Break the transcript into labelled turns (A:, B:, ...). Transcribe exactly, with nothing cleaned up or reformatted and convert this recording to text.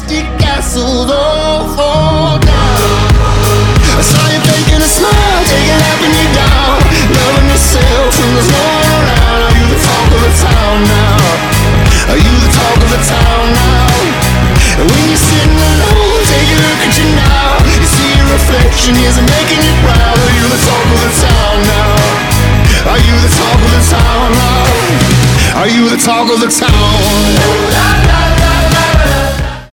A: empty castles all fall down. I saw you faking a smile, taking happy you down, loving yourself when there's no one around. Are you the talk of the town now? Are you the talk of the town now? And when you're sitting alone, take a look at you now. You see your reflection, is it making you proud? Are you the talk of the town now? Are you the talk of the town now? Are you the talk of the town?